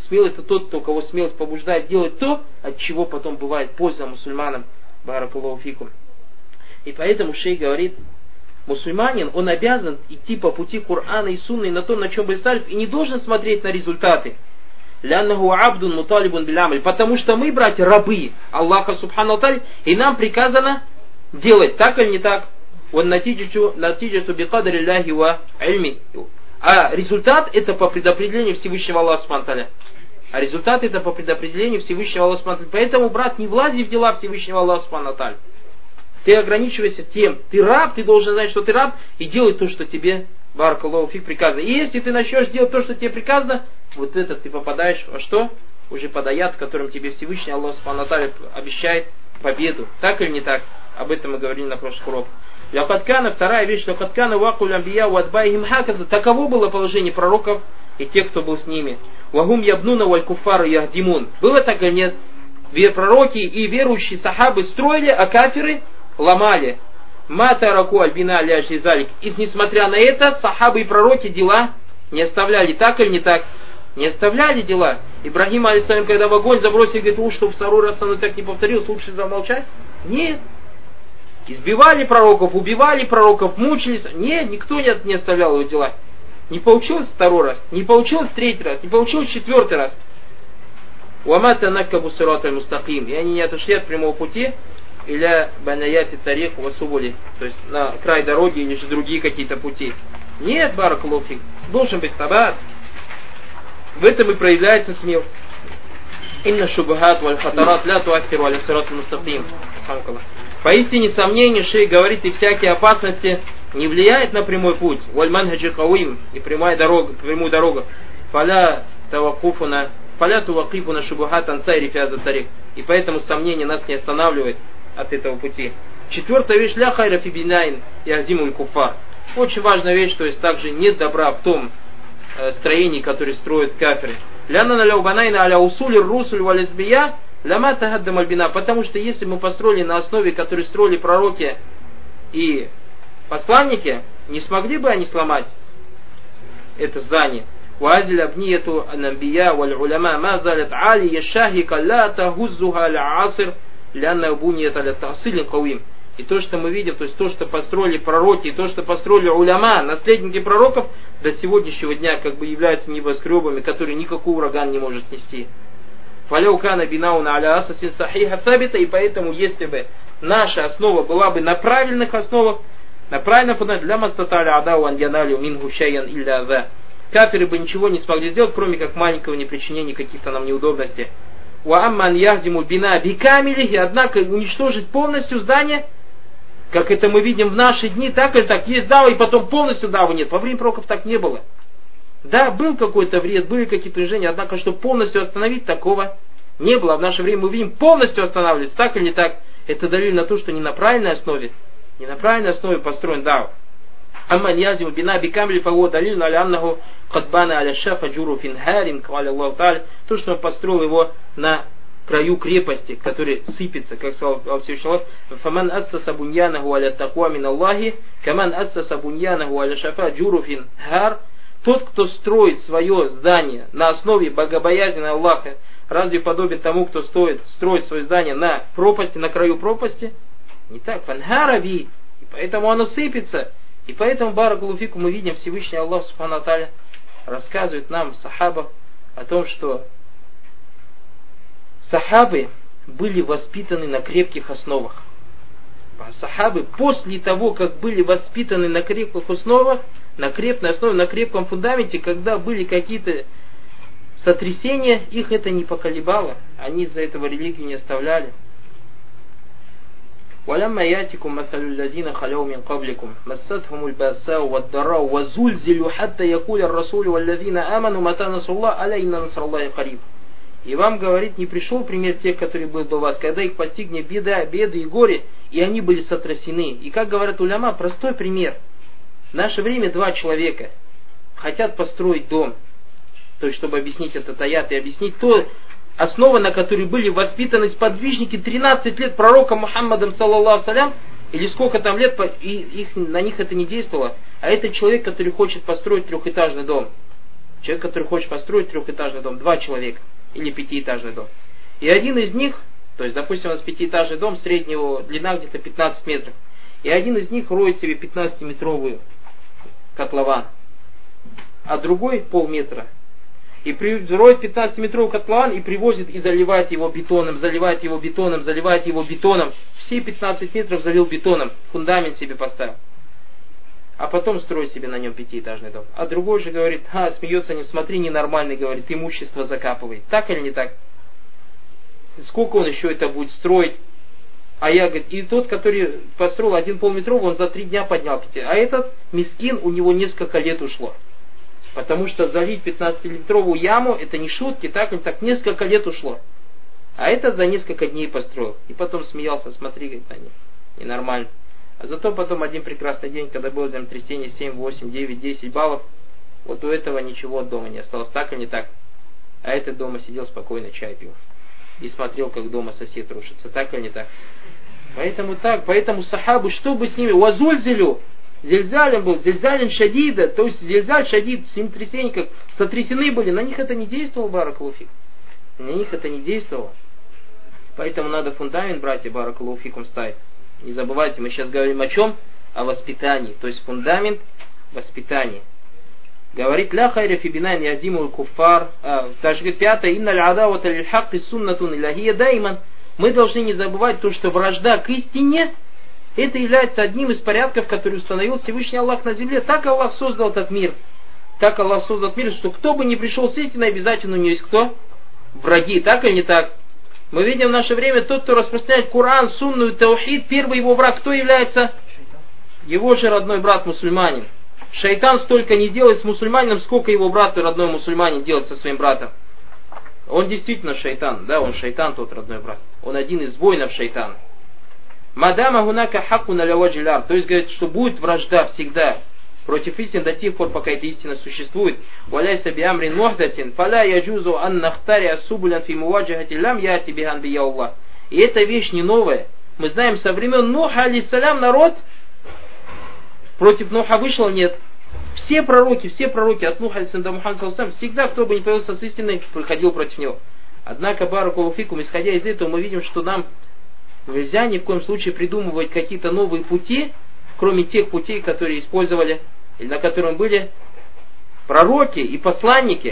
Смелый это тот, кто кого смелость побуждает делать то, от чего потом бывает польза мусульманам. Баракаллаху фикум. И поэтому шейх говорит, мусульманин, он обязан идти по пути Корана и Сунны на том, на чем был сальф, и не должен смотреть на результаты. Ляннаху абдун муталибун билямаль. Потому что мы, братья, рабы Аллаха Субхану Тааля, и нам приказано делать так или не так. Натиджату бикадари Аллахи ва ильми. А результат это по предопределению Всевышнего Аллаха Субхану Тааля. А результат это по предопределению Всевышнего Аллаха Субхану Тааля. Поэтому, брат, не влази в дела Всевышнего Аллаха Субхану Тааля. Ты ограничивайся тем, ты раб, ты должен знать, что ты раб, и делай то, что тебе, баракаллаху фик, приказано. И если ты начнешь делать то, что тебе приказано, вот это ты попадаешь во что? Уже под аят, которым тебе Всевышний Аллах Субхану Тааля обещает победу. Так или не так? Об этом мы говорили на прошлых уроках. Лякаткана, вторая вещь, лякаткана вакуль амбия вадбайхим хаказа. Таково было положение пророков и тех, кто был с ними. Вагум ябнуна валь куфар яхдимун. Было так или нет? Пророки и верующие сахабы строили, а кафиры ломали. Матараку альбина ляжизалик. И несмотря на это, сахабы и пророки дела не оставляли. Так или не так? Не оставляли дела. Ибрагим алейхиссалям, когда в огонь забросили, говорит, что второй раз оно так не повторилось, лучше замолчать? Нет. Избивали пророков, убивали пророков, мучились. Нет, никто не оставлял его дела. Не получилось второй раз, не получилось третий раз, не получилось четвертый раз. Уамата наккабу сирата мустаким. И они не отошли от прямого пути, или банаяти тарих васубули, то есть на край дороги или же другие какие-то пути. Нет, баракаллаху фик, должен быть табат. В этом и проявляется смелость. Инна шубахат валь хатарат ля туассиру аля сират мустаким. Поистине сомнение, шейх говорит, и всякие опасности не влияет на прямой путь. Валь манхаджи кавим, и прямую дорогу. Фаля тувакифу на шубахат ансайри фиаза тарик. И поэтому сомнение нас не останавливает от этого пути. Четвертая вещь, ля хайра фи бинайн яхдимуль куфар. Очень важная вещь, то есть также нет добра в том строении, которое строят кафиры. Ляна на ляубанайна аля усули русуль вализбия ляма тахаддам альбина. Потому что если мы построили на основе, которую строили пророки и посланники, не смогли бы они сломать это здание. وهذه الأبنية الأنبياء والعلماء ما زالت عالية شاهقة لا تهزها العاصر لأنها بنيت على تأصيل قويم. И то, что мы видим, то есть то, что построили пророки, и то, что построили уляма, наследники пророков, до сегодняшнего дня как бы являются небоскребами, которые никакой ураган не может снести. Фаляукана бинауна аля асасин сахиха сабита, и поэтому, если бы наша основа была бы на правильных основах, на правильном фундаменте, для мастаталя адау ан яналю мингу шайян илля аза. Кафиры бы ничего не смогли сделать, кроме как маленького непричинения каких-то нам неудобностей. Уамман яхдиму бина бикамилихи, однако уничтожить полностью здание, как это мы видим в наши дни, так или так, есть дава, и потом полностью давы нет. Во время пророков так не было. Да, был какой-то вред, были какие-то движения, однако, чтобы полностью остановить, такого не было. В наше время мы видим, полностью останавливается, так или не так. Это далиль на то, что не на правильной основе построен дава. Амман яздиму бина бикамили фаго далиль на аляннаху кадбана аля шафа джуру финхарин кваля Аллаху та'аля. То, что он построил его на краю крепости, который сыпется, как сказал Всевышний Аллах, «Фаман ассаса буньянаху аля таква мин Аллахи, каман ассаса буньянаху аля шафа джуруфин хар». Тот, кто строит свое здание на основе богобоязни Аллаха, разве подобен тому, кто строит свое здание на пропасти, на краю пропасти? Не так. Фанхарави. И поэтому оно сыпется. И поэтому, баракаллаху фику, мы видим, Всевышний Аллах Субхану Тааля рассказывает нам, сахабах, о том, что сахабы были воспитаны на крепких основах. А сахабы после того, как были воспитаны на крепких основах, на крепкой основе, на крепком фундаменте, когда были какие-то сотрясения, их это не поколебало. Они из-за этого религию не оставляли. وَلَمَّا يَأْتِكُمْ مَثَلُ الَّذِينَ خَلَوْا مِنْ قَبْلِكُمْ مَسَّتْهُمُ الْبَأْسَاءُ وَالضَّرَّاءُ وَزُلْزِلُوا حَتَّى يَقُولَ الرَّسُولُ وَالَّذِينَ آمَنُوا مَتَى نَصْرُ اللَّهِ أَلَا إِنَّ نَصْرَ اللَّهِ قَرِيبٌ. И вам, говорит, не пришел пример тех, которые были до вас, когда их постигнет беды и горе, и они были сотрясены. И как говорят уляма, простой пример. В наше время два человека хотят построить дом, то есть, чтобы объяснить этот аят и объяснить то, основа, на которой были воспитаны сподвижники 13 лет пророком Мухаммадом, саллаллаху салям, или сколько там лет, и на них это не действовало. А это человек, который хочет построить трехэтажный дом. Человек, который хочет построить трехэтажный дом, 2 человека, или 5-этажный дом. И один из них, то есть, допустим, у нас 5-этажный дом, среднего длина где-то 15 метров. И один из них роет себе 15-метровую котлован, а другой полметра. И роет 15-метровый котлован и привозит и заливает его бетоном, заливает его бетоном, заливает его бетоном. Все 15 метров залил бетоном, фундамент себе поставил. А потом строит себе на нем 5-этажный дом. А другой же говорит, смеется не, смотри, ненормальный, говорит, имущество закапывает. Так или не так? Сколько он еще это будет строить? А я, говорит, и тот, который построил 1 полметровый, он за 3 дня поднял 5. А этот мискин, у него несколько лет ушло. Потому что залить 15-литровую яму, это не шутки, так или так, несколько лет ушло. А этот за несколько дней построил. И потом смеялся, смотри, говорит, они ненормально. А зато потом один прекрасный день, когда было землетрясение 7, 8, 9, 10 баллов, вот у этого ничего от дома не осталось, так или не так. А этот дома сидел спокойно, чай пил. И смотрел, как дома сосед рушится, так или не так. Поэтому сахабы, что бы с ними, вазульзилю, зельзалем был, зельзален шадида, то есть зельзаль шадид, землетрясения, как сотрясены были, на них это не действовало, баракалуфик. На них это не действовало. Поэтому надо фундамент, братья, баракалуфикум, ставить. Не забывайте, мы сейчас говорим о чем? О воспитании. То есть фундамент воспитания. Говорит, ля хайра фи бинайн ядимул куффар. Даже говорит, 5. Инналь адавата лиль хакки суннатун илляхия дайман. Мы должны не забывать то, что вражда к истине, это является одним из порядков, который установил Всевышний Аллах на земле. Так Аллах создал этот мир. Так Аллах создал мир, что кто бы ни пришел с истиной, обязательно у него есть кто? Враги. Так или не так? Мы видим в наше время, тот, кто распространяет Коран, сунну и таухид, первый его враг кто является? Его же родной брат мусульманин. Шайтан столько не делает с мусульманином, сколько его брат и родной мусульманин делает со своим братом. Он действительно шайтан, да, он шайтан, тот родной брат. Он один из воинов шайтана. Мадама гунака хакуна ляваджиляр, то есть говорит, что будет вражда всегда против истины до тех пор, пока эта истина существует. Валяйса биамрин мухдатин, фаля яджузу ан нахтария субулян фи муваджахати лям яти бихан бия Аллах. И эта вещь не новая. Мы знаем, со времен Нуха алейхиссалям народ против Нуха вышел, нет. Все пророки от Нуха алейхиссалям до Мухаммада саллаллаху, всегда, кто бы не появился с истиной, приходил против него. Однако, баракаллаху фикум, исходя из этого, мы видим, что нам нельзя ни в коем случае придумывать какие-то новые пути, кроме тех путей, которые использовали, или на котором были пророки и посланники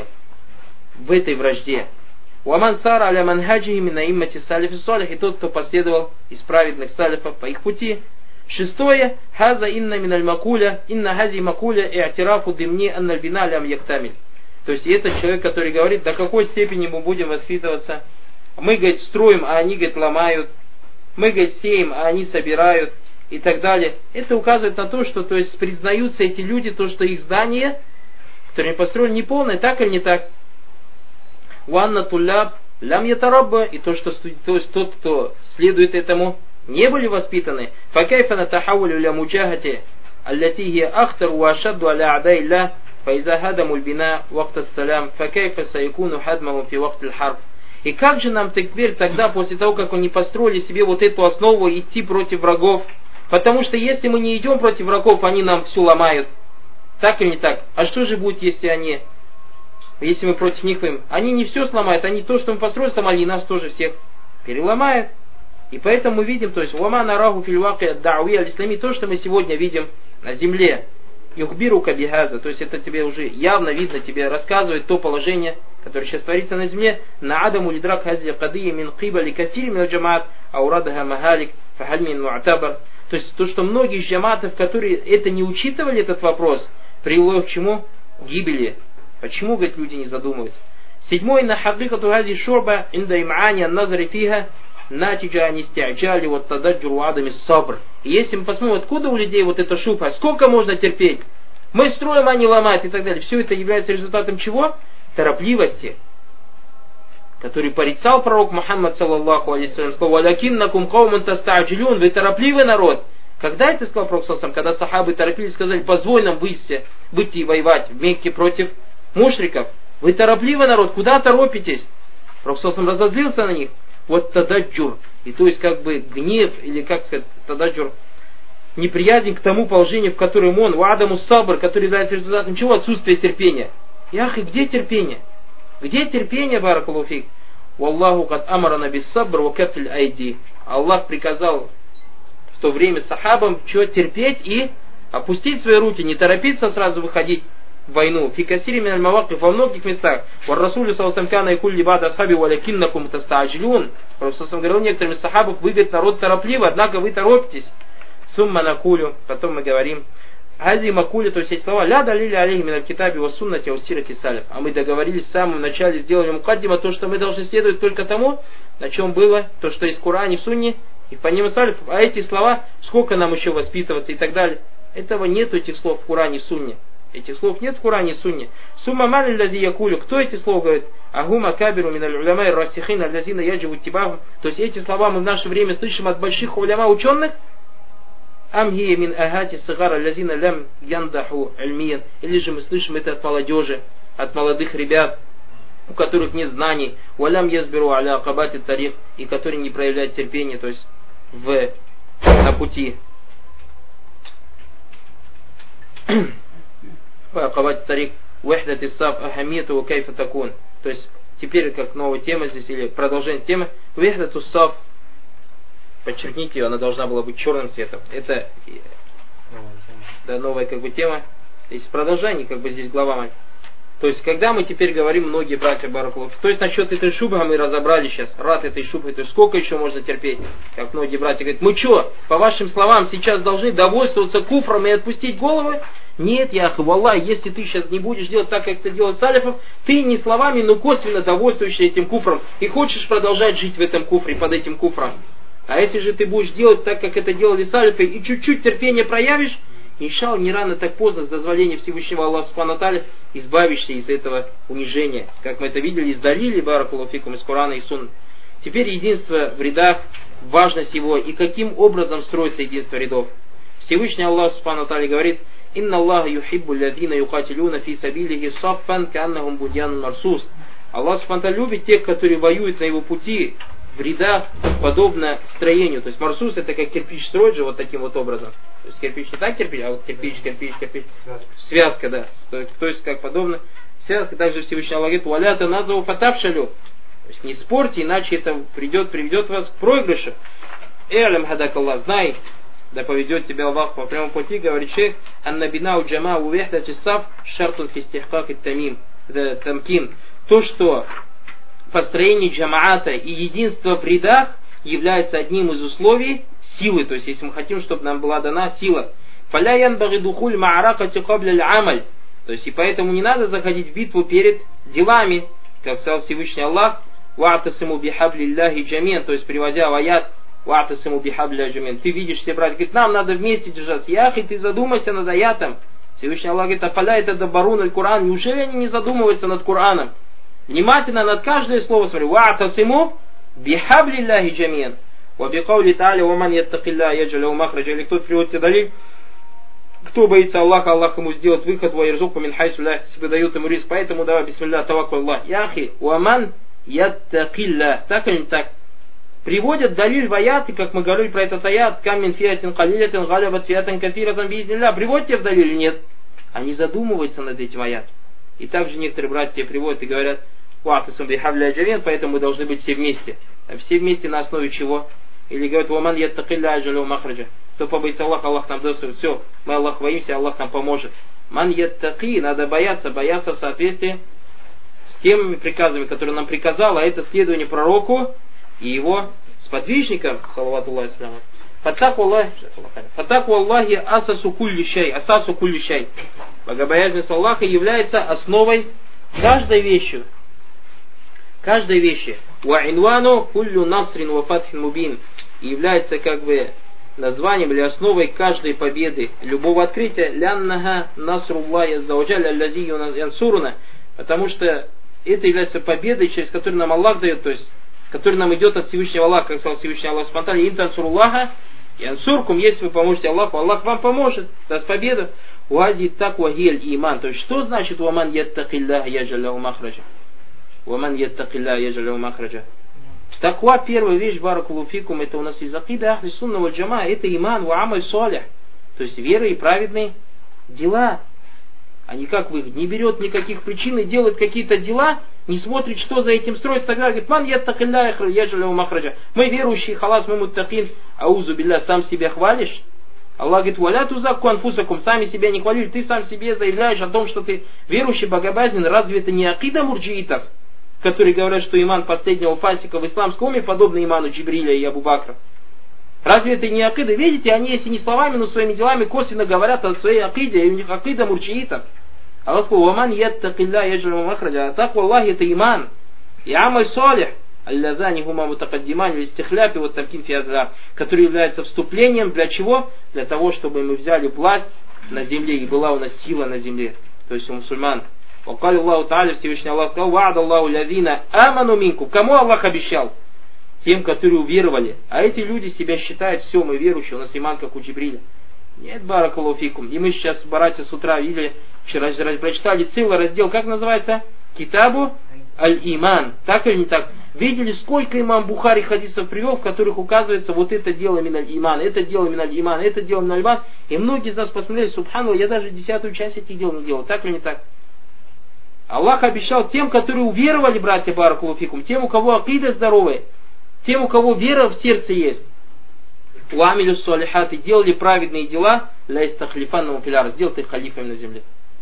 в этой вражде. Уаман сара аля манхаджи именно иммати салифи салих, и тот, кто последовал из праведных салифов по их пути. 6. Хаза инна миналь макуля, инна хази макуля и атирафу дымни анналь бина лям яктамиль. То есть это человек, который говорит, до какой степени мы будем воспитываться. Мы, говорит, строим, а они, говорит, ломают. Мы, говорит, сеем, а они собирают. И так далее. Это указывает на то, что, то есть, признаются эти люди, то, что их здание, которое они построили, неполное, так или не так. Уанна туляб лям ятарабба, и то, что то есть, тот, кто следует этому, не были воспитаны. Факайфа натахавулю ля муджахати, аллати хия ахтар ва ашадду аля адай илля, фаиза хадаму льбина вахта салям, факайфа сайкуну хадмахум фи вахтил харб. И как же нам теперь тогда, после того, как они построили себе вот эту основу, идти против врагов? Потому что если мы не идем против врагов, они нам все ломают. Так или не так? А что же будет, если мы против них воюем? Они не все сломают, они то, что мы построили, сломали, и нас тоже всех переломают. И поэтому мы видим, то есть, уама нараху фильваки дауи аль-ислами, то, что мы сегодня видим на земле, юхбиру кабихаза, то есть это тебе уже явно видно, тебе рассказывает то положение, которое сейчас творится на земле, на адаму лидрак хази кадия мин кибали катир мин джамаат, аурадха махалик, фахаль мин му'табар. То есть то, что многие из джаматов, которые это не учитывали, этот вопрос, привело к чему? Гибели. Почему, говорит, люди не задумываются? 7. На хакикату хази шурба инда имаани ан-назари фиха натиджа анисти'джали вот тададжуру адами сабр. И если мы посмотрим, откуда у людей вот эта шубха, сколько можно терпеть? Мы строим, они ломают и так далее. Все это является результатом чего? Торопливости, который порицал пророк Мухаммад саллаллаху алейхи сказал: «Валякиннакум каумун таста'джилюн», вы торопливый народ. Когда это сказал пророк саллаллаху, когда сахабы торопились, сказали: позволь нам выйти и воевать в Мекке против мушриков. Вы торопливый народ, куда торопитесь? Пророк саллаллаху разозлился на них. Вот тададжур, и то есть как бы гнев, или как сказать, тададжур, неприязнь к тому положению, в котором он, вадаму сабр, который является результатом чего? Отсутствие терпения. Яхи, где терпение? Где терпение, баракаллаху фик? Валлаху кад амарана бис сабр ва кафль айди. Аллах приказал в то время сахабам что терпеть и опустить свои руки, не торопиться сразу выходить в войну. Фи касири миналь мавакиф, во многих местах. Вар расулю саллаллаху кана якуль либад асхаби валякиннакум тастаджлюн. Пророк говорил некоторым из сахабов: вы, говорит, народ торопливый, однако вы торопитесь. Сумма накулю, потом мы говорим. Хази макули, то есть эти слова, ля далили алейхи миналь китаби ва суннати ва сирати салиф. А мы договорились в самом начале, сделали мукаддима, то, что мы должны следовать только тому, на чем было, то, что есть в Коране, в Сунне, и в понимании салифов. А эти слова, сколько нам еще воспитываться и так далее. Этого нет этих слов в Коране и Сунне. Этих слов нет в Коране и Сунне. Сумма маль лади якулю. Кто эти слова говорит? Агума кабиру миналь уляма и рассихин аль-лазина ядживу тибаху. То есть эти слова мы в наше время слышим от больших уляма ученых. Амхия мин агати сагара лазина лям яндаху альмиян. Или же мы слышим это от молодежи, от молодых ребят, у которых нет знаний. Валям язбиру аля акабати тарих. И которые не проявляют терпения, то есть на пути. Акабати тарих вахдат исаф ахамиту кайфа такун. То есть теперь как новая тема здесь, или продолжение темы. Вахдат исаф. Подчеркните ее, она должна была быть черным цветом. Это новая как бы тема. Здесь продолжение, как бы здесь глава мать. То есть, когда мы теперь говорим, многие братья баракаллаху, то есть насчет этой шубы мы разобрали сейчас, рад этой шубы, то есть сколько еще можно терпеть, как многие братья говорят, мы что, по вашим словам, сейчас должны довольствоваться куфром и отпустить головы? Нет, яху, валлах, если ты сейчас не будешь делать так, как это делает салифов, ты не словами, но косвенно довольствуешься этим куфром и хочешь продолжать жить в этом куфре, под этим куфром. А если же ты будешь делать так, как это делали салифы, и чуть-чуть терпения проявишь, иншаллах, не рано, так поздно, с дозволения Всевышнего Аллаха Субхану ва Тааля, избавишься из этого унижения. Как мы это видели, из далили, баракаллаху фикум, из Корана и Сунны. Теперь единство в рядах, важность его, и каким образом строится единство рядов. Всевышний Аллах Субхану ва Тааля говорит: «Инна Аллаха юхиббу лядина юкатилюна фи сабилихи саффан кааннахум будьян марсус». Аллах Субхану ва Тааля любит тех, которые воюют на его пути, в рядах, подобно строению. То есть марсус это как кирпич строить же вот таким вот образом. То есть кирпич не так кирпич, а вот кирпич. Связка, да. То есть как подобно. Связка. Также Всевышний Аллах говорит: «Валята назову фатавшалю». То есть не спорьте, иначе это приведет вас к проигрышу. Элям хадак Аллах, знай, да поведет тебя Аллах по прямому пути, говорит шейх: «Аннабинау джама увехдати саф шартун фистихкак и тамкин». То, что построение джамаата и единство в рядах является одним из условий силы, то есть если мы хотим, чтобы нам была дана сила. То есть и поэтому не надо заходить в битву перед делами, как сказал Всевышний Аллах, «Ва'тасиму бихаблиллахи джамин», то есть приводя в аят «Ва'тасиму бихаблиллахи джамин». Ты видишь все, братья, говорит, нам надо вместе держаться. Яхи, ты задумайся над аятом. Всевышний Аллах говорит: «Афаля это дабарун аль-Кур'ан». Неужели они не задумываются над Кораном? Внимательно над каждое слово смотри. «Ва'тасиму бихаблиллахи джамин». وبقوله تعالى ومن يتق الله يجعل له مخرجا. Или кто-то приводит далее: кто боится Аллаха, Аллах ему сделает выход, ва ярзуку мин хайсу ла яхтасиб, дает ему риск. Поэтому давай бисмилля таваккул Аллах. Яхи, ваман яттакилля. Так или не так? Приводят далиль в аяты, как мы говорили про этот аят, камин фиатин калилятин галябат фиатин кафиратан биизнилля. Приводите в далиль или нет? Они задумываются над этим аятом. И также некоторые братья приводят и говорят: ва'тасиму бихаблиллахи джамин, поэтому мы должны быть все вместе. А все вместе на основе чего? Или говорят: «Ваман яттакилля аджалю махраджа». Кто побоится Аллаха, Аллах нам даст. Все, мы Аллах боимся, Аллах нам поможет. Ман яттаки, надо бояться в соответствии с теми приказами, которые нам приказал, а это следование пророку и его сподвижникам, салаватуллахи саляму. Фаттаку Аллахи асасу кулли шай. Богобоязненность Аллаха является основой каждой вещи. Ва'инвану куллю насрин ва фатхин мубин. И является как бы названием или основой каждой победы, любого открытия. Ляннага насруллахи аззаваджаль аллази янсуруна. Потому что это является победой, через которую нам Аллах дает, то есть, который нам идет от Всевышнего Аллаха, как сказал Всевышний Аллах спонтанно: интансуруллаха янсуркум, если вы поможете Аллаху, Аллах вам поможет, даст победу. Уази таква гиль иман. То есть, что значит ваман яттакилля яджаль лаху махраджа? Ваман яттакилля яджаль лаху махраджа. Таква, первая вещь, баракаллаху фикум, это у нас из акида ахли сунна валь джама, это иман ва амаль салих, то есть вера и праведные дела. а никак выход. Не берет никаких причин и делает какие-то дела, не смотрит, что за этим строится. Тогда говорит, ман яттакилля яджалю махраджа. Мы верующие, халас, мы муттакин, аузу билля, сам себя хвалишь. Аллах говорит, валя тузакку анфусакум, сами себя не хвалили, ты сам себе заявляешь о том, что ты верующий, богобоязненный. Разве это не акида мурджиитов, которые говорят, что иман последнего фасика в исламском уме подобный иману Джибриля и Абу Бакра? Разве это не акида? Видите, они, если не словами, но своими делами косвенно говорят о своей акиде, и у них акида мурджиитов. Аллах сказал, ваман яттакилля яджалю махраджа. А таква Аллах это иман и амаль салих. Аллазани хума мутакаддиман в истихляпе вот таким фиазля, который является вступлением для чего? Для того, чтобы мы взяли власть на земле и была у нас сила на земле, то есть у мусульман. Вакали Аллаху Та'аля, Всевышний Аллах сказал, ва'ада Аллаху лазина аману минку. Кому Аллах обещал? Тем, которые уверовали. А эти люди себя считают, все, мы верующие, у нас иман как у Джибриля. Нет, баракаллаху фикум. И мы сейчас, братья, с утра видели, вчера прочитали целый раздел, как называется? Китабу аль-Иман. Так или не так? Видели, сколько имам Бухари хадисов привел, в которых указывается вот это дело миналь иман, это дело миналь иман, это дело миналь иман. И многие из нас посмотрели, субханаллах, я даже 10-ю часть этих дел не делал. Так или не так? Аллах обещал тем, которые уверовали, братья, баракаллаху фикум, тем, у кого акида здоровая, тем, у кого вера в сердце есть. Уамилю салихаты, делали праведные дела, ля истахлифаннахум фил ард, сделал их халифами на земле.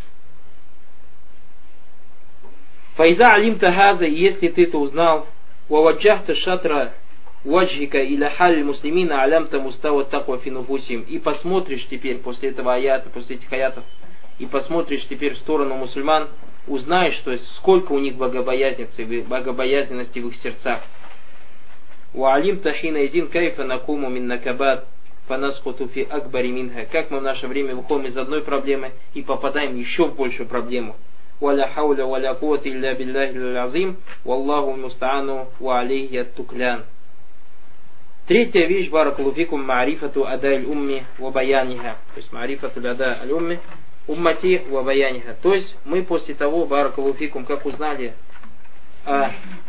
Файза алимта хаза, если ты это узнал, ваваджахта шатра ваджхика иля халь муслимина алямта мустава таква финуфусим. И посмотришь теперь после этого аята, после этих аятов, и посмотришь теперь в сторону мусульман, узнаешь, что сколько у них богобоязненности в их сердцах. Ваалимта хинайдин кайфа накуму мин накабат фанаскуту фи акбари минха. Как мы в наше время выходим из одной проблемы и попадаем еще в большую проблему. ولا حول ولا قوة إلا بالله العظيم والله المستعان وعليه التكلان. Третья вещь, баракаллаху фикум, ма'рифату адай умми ва баяниха. То есть ма'рифату адай умми уммати ва баяниха. То есть мы после того, баракаллаху фикум, как узнали о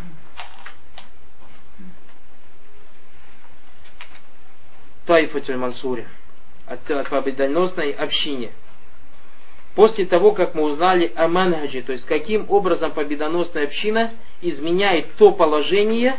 Таифатуль Мансуре, от победоносной общине. После того, как мы узнали о манхаджи, то есть каким образом победоносная община изменяет то положение,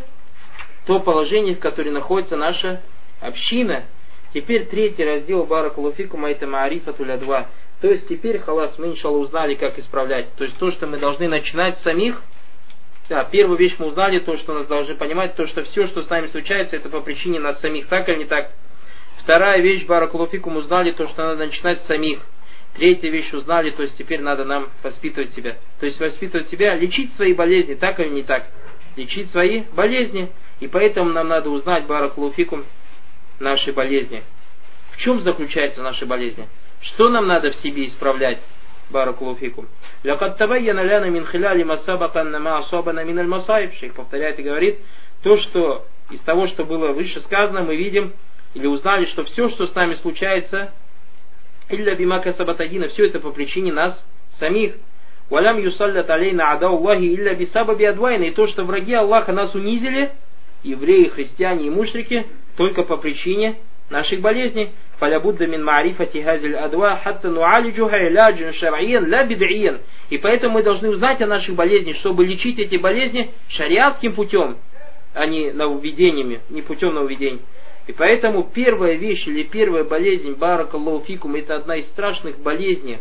в котором находится наша община. Теперь третий раздел баракаллаху фикум, это ма'рифатуль адва. То есть теперь, халас, мы иншаллах узнали, как исправлять. То есть то, что мы должны начинать с самих. Да, первую вещь мы узнали, то, что нас должны понимать, то, что все, что с нами случается, это по причине нас самих. Так или не так? Вторая вещь, баракаллаху фикум, узнали то, что надо начинать с самих. Третья вещь узнали, то есть теперь надо нам воспитывать себя. То есть воспитывать себя, лечить свои болезни, так или не так? Лечить свои болезни. И поэтому нам надо узнать, баракаллаху фикум, наши болезни. В чем заключаются наши болезни? Что нам надо в себе исправлять, баракаллаху фикум? Лякад табайяна ляна мин хиляли масабака нама асабана мин аль масаиб. Шейх повторяет и говорит, то, что из того, что было выше сказано, мы видим или узнали, что все, что с нами случается, илля бимака сабатадина, все это по причине нас самих. Валям юсаллят алейна адау илля бисабаби адвайна. И то, что враги Аллаха нас унизили, евреи, христиане и мушрики, только по причине наших болезней. Фалябудда мин ма'рифати хазиль адва хатта нуалиджуха иляджин шар'иян ла бид'иян. И поэтому мы должны узнать о наших болезнях, чтобы лечить эти болезни шариатским путем, а не нововведениями, не путем нововведений. И поэтому первая вещь или первая болезнь, баракаллаху фикум, это одна из страшных болезней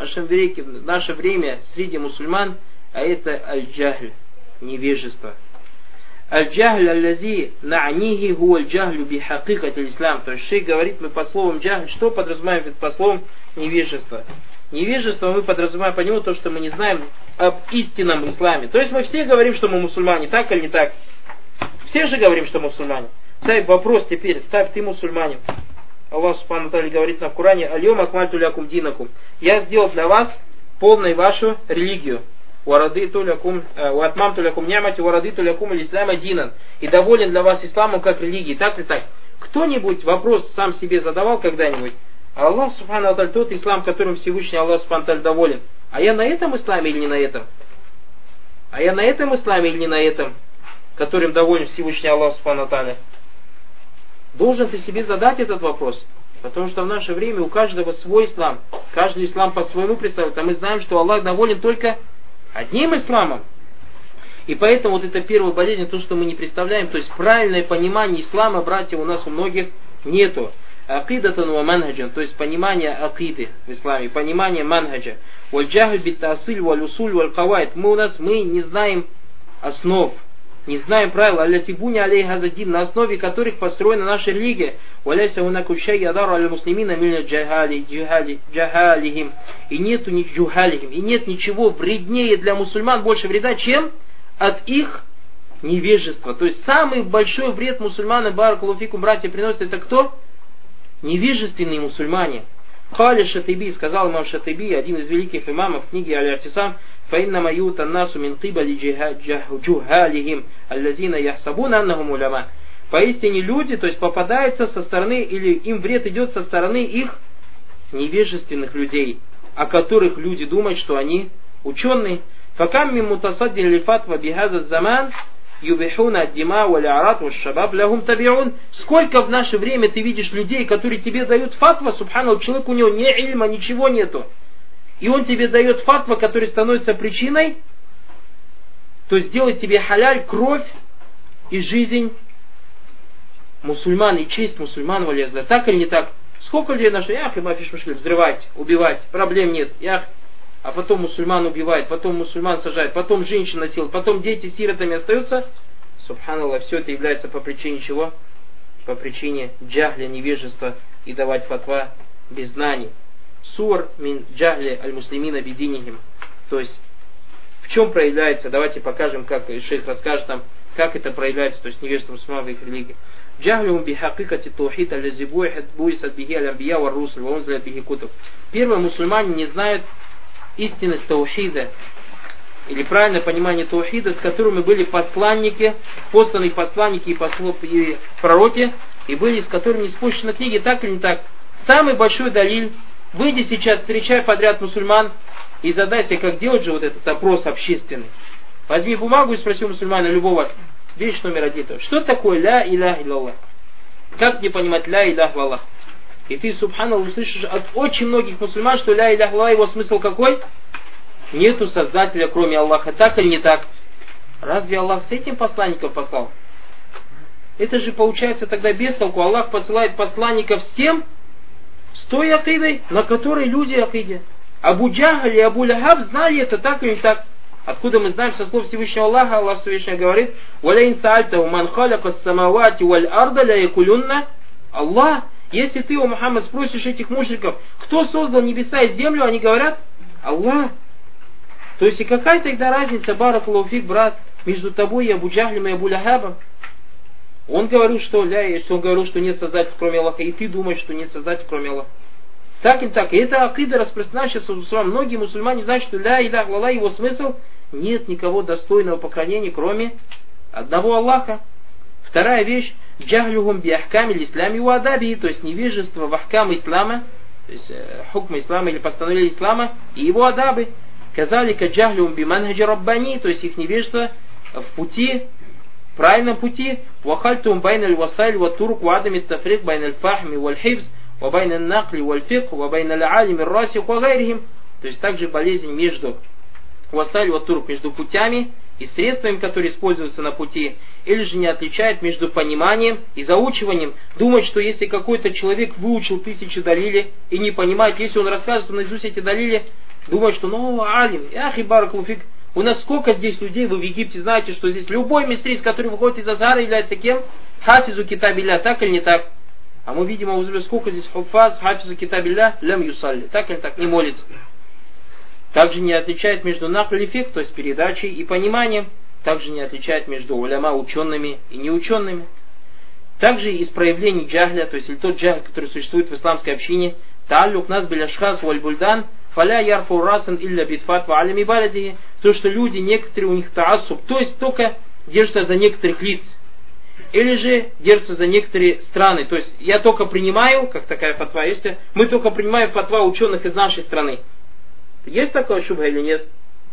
в наше время среди мусульман, а это аль-джахль, невежество. Аль-джахль аллази на'нихи хуа аль-джахлю бихакикати ислам. То есть шейх говорит, мы под словом джахль, что подразумеваем под словом невежество? Невежество мы подразумеваем по нему то, что мы не знаем об истинном исламе. То есть мы все говорим, что мы мусульмане, так или не так? Все же говорим, что мусульмане. Ставь вопрос теперь, ставь, ты мусульманин. Аллах субхану ва тааля говорит на Коране, аль-йом акмальту лякум динакум. Я сделал для вас полной вашу религию. Уарадиту лякум, уатмамту лякум нямати, уарадиту лякум аль-ислама динан. И доволен для вас исламом как религией. Так ли так? Кто-нибудь вопрос сам себе задавал когда-нибудь? Аллах субхану ва тааля, тот ислам, которым Всевышний Аллах субхану ва тааля доволен. А я на этом исламе или не на этом? А я на этом исламе или не на этом, которым доволен Всевышний Аллах субхану ва тааля? Должен ты себе задать этот вопрос. Потому что в наше время у каждого свой ислам. Каждый ислам по-своему представляет. А мы знаем, что Аллах доволен только одним исламом. И поэтому вот это первая болезнь, то, что мы не представляем, то есть правильное понимание ислама, братья, у нас у многих нету. Акидатан ва манхаджан, то есть понимание акиды в исламе, понимание манхаджа. Валь джахль бит тасиль валь усуль валь кавайд. Мы не знаем основ, не знаем правил, аллатибуни алейхазадин, на основе которых построена наша религия. Валяйса унакушай ядару аль муслимина мильна джахалихим. И нет ничего вреднее для мусульман, больше вреда, чем от их невежества. То есть самый большой вред мусульманам, баракалуфикум, братья, приносит это кто? Невежественные мусульмане. Хали Шатиби, сказал имам Шатиби, один из великих имамов книги Аль-Артисам, فَإِنَّمَا يُؤْتَى النَّاسُ مِنْ قِبَلِ جُهَّالِهِمْ الَّذِينَ يَحْسَبُونَ أَنَّهُمْ عُلَمَاء. Поистине люди, то есть попадаются со стороны, или им вред идет со стороны их невежественных людей, о которых люди думают, что они ученые. فَكَمْ مِنْ مُتَصَدٍ لِفَتْوَ بِهَذَا الزَّمَانِ يُبِحُونَ الدِّمَاءَ وَالْأَعْرَاضَ وَالشَّبَابَ لَهُمْ تَبِعُونَ. Сколько в наше время ты видишь людей, которые тебе дают фатва, субханаллах, человек у него ни ильма, ничего нету. И он тебе дает фатва, который становится причиной, то есть делает тебе халяль, кровь и жизнь мусульман, и честь мусульман, валязда. Так или не так? Сколько людей нашли? Взрывать, убивать, проблем нет. А потом мусульман убивает, потом мусульман сажает, потом женщин насилует, потом дети сиротами остаются. Субханаллах, все это является по причине чего? По причине джахля, невежества и давать фатва без знаний. Сур мин джахли аль-муслимина бидинихим. То есть, в чем проявляется, давайте покажем, как шейх расскажет нам, как это проявляется, то есть невежество мусульман в их религии. Джахлюм бихакикати таухид аллази буисат бихи аль-амбия ва русуль ва унзля бихи кутуб. Первые мусульмане не знают истинность таухида, или правильное понимание таухида, с которыми были посланники, посланные посланники и пророки, и были с которыми не спущены книги, так или не так. Самый большой далиль. Выйди сейчас, встречай подряд мусульман и задайся, как делать же вот этот опрос общественный. Возьми бумагу и спроси у мусульмана любого, вещь номер 1. Что такое ля илях иллаллах? Как мне понимать ля илях иллаллах? И ты, субханаллах, услышишь от очень многих мусульман, что ля илях иллаллах, его смысл какой? Нету создателя, кроме Аллаха. Так или не так? Разве Аллах с этим посланников послал? Это же получается тогда без толку. Аллах посылает посланников с тем, с той акидой, на которой люди акиде. Абу Джахаль и Абу Лахаб знали это так или не так. Откуда мы знаем со слов Всевышнего Аллаха? Аллах Всевышний говорит: «Валяин саальтаху ман халака ас-самавати валь арда ля якулюнна Аллах». Если ты, о Мухаммад, спросишь этих мушриков, кто создал небеса и землю, они говорят: Аллах. То есть и какая тогда разница, баракаллаху фик, брат, между тобой и Абу Джахлем и Абу Лахабом? Он говорил, что нет создателя, кроме Аллаха, и ты думаешь, что нет создателя, кроме Аллаха. Так и так. И это акида распространена сейчас у мусульман. Многие мусульмане знают, что ля илях илlallah, его смысл: нет никого достойного поклонения, кроме одного Аллаха. Вторая вещь: джахлюхум би ахками l'ислами ва адаби, то есть невежество в ахкам ислама, то есть хукм ислама или постановление ислама и его адабы. Казалика джахлюхум би манхаджи раббани, то есть их невежество в пути, в правильном пути. Вахальтум байна аль-васайль ва турук ва адами тафрик байна аль-фахми валь хифз ва байна аль-накли валь фикх ва байна аль-алими ар-расих ва гайрихим. То есть также болезнь между васайль ва турук, между путями и средствами, которые используются на пути, или же не отличает между пониманием и заучиванием. Думать, что если какой-то человек выучил 1000 далили и не понимает, если он рассказывает наизусть эти далили, думает, что алим, яхи баракаллаху фик. У нас сколько здесь людей, вы в Египте знаете, что здесь любой мистрис, который выходит из Азара, является кем? Хафизу китабилля, так или не так? А мы видим, сколько здесь хуфаз, хафизу китабилля, лям юсалли, так или не так, не молится. Также не отличает между накл и фик, то есть передачей и пониманием. Также не отличает между уляма учеными и неучеными. Также из проявлений джахля, то есть или тот джахль, который существует в исламской общине, тааллюк нас биль ашхас валь бульдан, фаля ярфу расан илля битфат ва алими баладихи, то, что люди, некоторые у них таассуб, то есть только держатся за некоторых лиц, или же держатся за некоторые страны. То есть я только принимаю, как такая фатва есть, мы только принимаем фатва ученых из нашей страны. Есть такое шубха или нет?